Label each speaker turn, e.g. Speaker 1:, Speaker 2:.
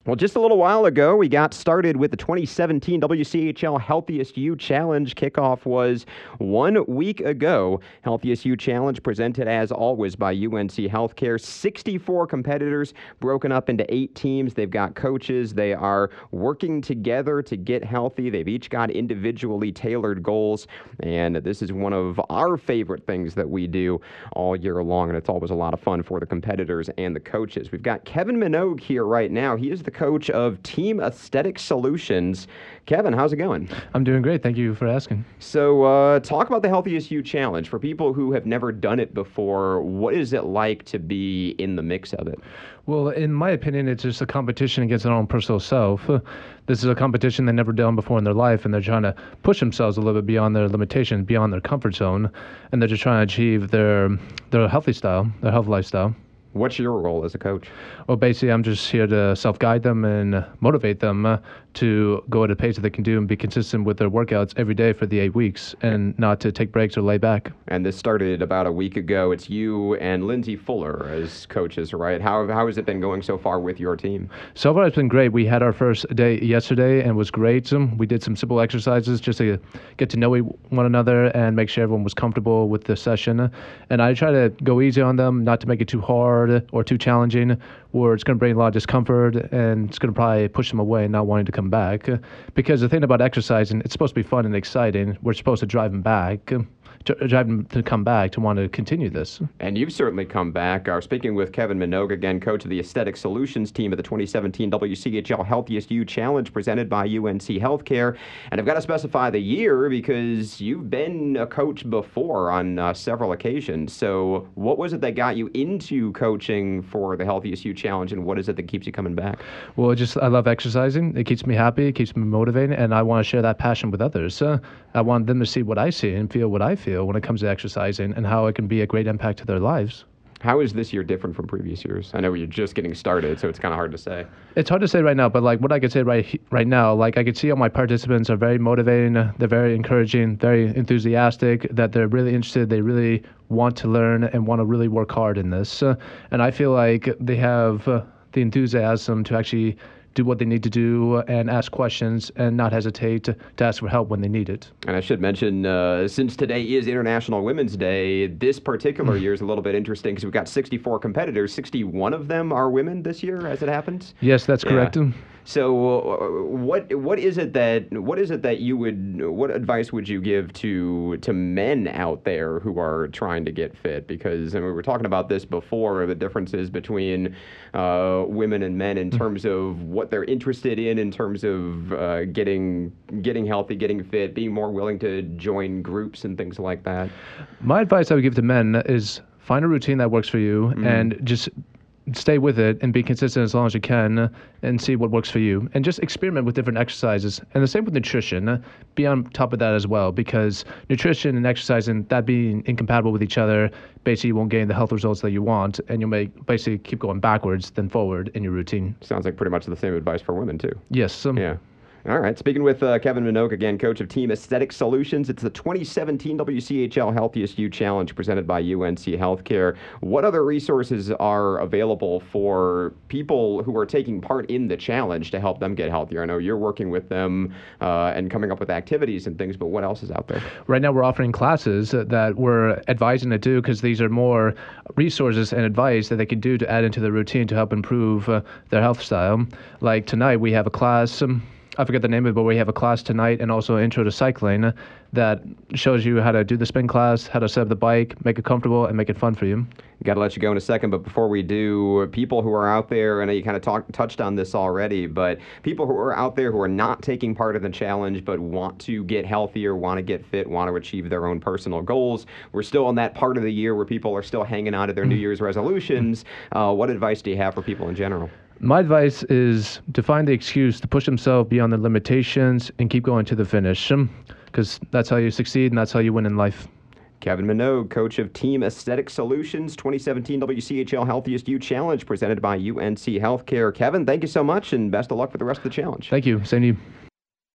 Speaker 1: Well, just a little while ago, we got started with the 2017 WCHL Healthiest You Challenge. Kickoff was 1 week ago. Healthiest You Challenge presented as always by UNC Healthcare. 64 competitors broken up into 8 teams. They've got coaches. They are working together to get healthy. They've each got individually tailored goals. And this is one of our favorite things that we do all year long. And it's always a lot of fun for the competitors and the coaches. We've got Kevin Minogue here right now. He is the coach of Team Aesthetic Solutions. Kevin, how's it going?
Speaker 2: I'm doing great. Thank you for asking.
Speaker 1: So talk about the Healthiest You Challenge. For people who have never done it before, what is it like to be in the mix of it?
Speaker 2: Well, in my opinion, it's just a competition against their own personal self. This is a competition they've never done before in their life, and they're trying to push themselves a little bit beyond their limitations, beyond their comfort zone, and they're just trying to achieve their healthy style, their health lifestyle.
Speaker 1: What's your role as a coach?
Speaker 2: Well, basically, I'm just here to self-guide them and motivate them to go at a pace that they can do and be consistent with their workouts every day for the 8 weeks and not to take breaks or lay back.
Speaker 1: And this started about a week ago. It's you and Lindsay Fuller as coaches, right? How has it been going so far with your team?
Speaker 2: So far, it's been great. We had our first day yesterday and it was great. We did some simple exercises just to get to know one another and make sure everyone was comfortable with the session. And I try to go easy on them, not to make it too hard or too challenging, or it's going to bring a lot of discomfort and it's going to probably push them away, not wanting to come back. Because the thing about exercising, it's supposed to be fun and exciting. We're supposed to drive them back, drive them to come back to want to continue this.
Speaker 1: And you've certainly come back. Speaking with Kevin Minogue, again, coach of the Aesthetic Solutions team of the 2017 WCHL Healthiest You Challenge presented by UNC Healthcare. And I've got to specify the year because you've been a coach before on several occasions. So what was it that got you into coaching for the Healthiest You Challenge, and what is it that keeps you coming back?
Speaker 2: Well, I love exercising. It keeps me happy. It keeps me motivated, and I want to share that passion with others. I want them to see what I see and feel what I feel when it comes to exercising and how it can be a great impact to their lives.
Speaker 1: How is this year different from previous years? I know you're just getting started, so it's kind of hard to say.
Speaker 2: It's hard to say right now, but what I could say right now, I could see all my participants are very motivating, they're very encouraging, very enthusiastic, that they're really interested, they really want to learn and want to really work hard in this. And I feel like they have the enthusiasm to actually do what they need to do and ask questions and not hesitate to ask for help when they need it.
Speaker 1: And I should mention, since today is International Women's Day, this particular year is a little bit interesting because we've got 64 competitors. 61 of them are women this year, as it happens.
Speaker 2: Yes, that's correct.
Speaker 1: So, what advice would you give to men out there who are trying to get fit? Because we were talking about this before, the differences between women and men in terms of what they're interested in terms of getting healthy, getting fit, being more willing to join groups and things like that.
Speaker 2: My advice I would give to men is find a routine that works for you and just stay with it and be consistent as long as you can and see what works for you. And just experiment with different exercises. And the same with nutrition. Be on top of that as well, because nutrition and exercising, that being incompatible with each other, basically you won't gain the health results that you want, and you may basically keep going backwards than forward in your routine.
Speaker 1: Sounds like pretty much the same advice for women too.
Speaker 2: Yes.
Speaker 1: Yeah. All right. Speaking with Kevin Minogue, again, coach of Team Aesthetic Solutions. It's the 2017 WCHL Healthiest You Challenge presented by UNC Healthcare. What other resources are available for people who are taking part in the challenge to help them get healthier? I know you're working with them and coming up with activities and things, but what else is out there?
Speaker 2: Right now we're offering classes that we're advising to do because these are more resources and advice that they can do to add into their routine to help improve their health style. Like tonight we have a class, I forget the name of it, but we have a class tonight and also Intro to Cycling that shows you how to do the spin class, how to set up the bike, make it comfortable, and make it fun for you.
Speaker 1: Got to let you go in a second, but before we do, people who are out there, I know you kind of touched on this already, but people who are out there who are not taking part in the challenge but want to get healthier, want to get fit, want to achieve their own personal goals, we're still in that part of the year where people are still hanging on to their New Year's resolutions. What advice do you have for people in general?
Speaker 2: My advice is to find the excuse to push themselves beyond their limitations and keep going to the finish, because that's how you succeed and that's how you win in life.
Speaker 1: Kevin Minogue, coach of Team Aesthetic Solutions, 2017 WCHL Healthiest You Challenge presented by UNC Healthcare. Kevin, thank you so much and best of luck for the rest of the challenge.
Speaker 2: Thank you. Same to you.